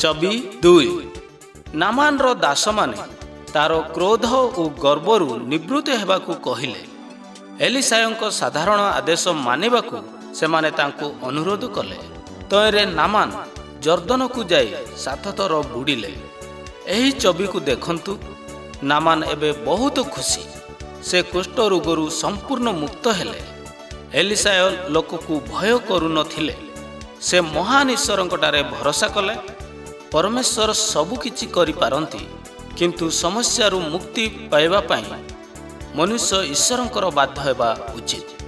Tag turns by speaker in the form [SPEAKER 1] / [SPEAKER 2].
[SPEAKER 1] ଛବି 2 ନାମାନର ଦାସମାନେ ତାର କ୍ରୋଧ ଓ ଗର୍ବରୁ ନିବୃତ୍ତ ହେବାକୁ କହିଲେ। ଏଲିସାୟଙ୍କ ସାଧାରଣ ଆଦେଶ ମାନିବାକୁ ସେମାନେ ତାଙ୍କୁ ଅନୁରୋଧ କଲେ। ତୟରେ ନାମାନ ଜର୍ଦ୍ଦନକୁ ଯାଇ 7 ଥର ବୁଡ଼ିଲେ। ଏହି ଛବିକୁ ଦେଖନ୍ତୁ। ନାମାନ ଏବେ ବହୁତ ଖୁସି। ସେ କୁଷ୍ଠ ରୋଗରୁ ସମ୍ପୂର୍ଣ୍ଣ ମୁକ୍ତ ହେଲେ। ଏଲିସାୟ ଲୋକକୁ ଭୟ କରୁନଥିଲେ। ସେ ମହାନ ଈଶ୍ୱରଙ୍କଠାରେ ଭରସା କଲେ। ପରମେଶ୍ୱର ସବୁକିଛି କରିପାରନ୍ତି, କିନ୍ତୁ ସମସ୍ୟାରୁ ମୁକ୍ତି ପାଇବା ପାଇଁ ମନୁଷ୍ୟ ଈଶ୍ୱରଙ୍କର ବାଧ୍ୟ ହେବା ଉଚିତ।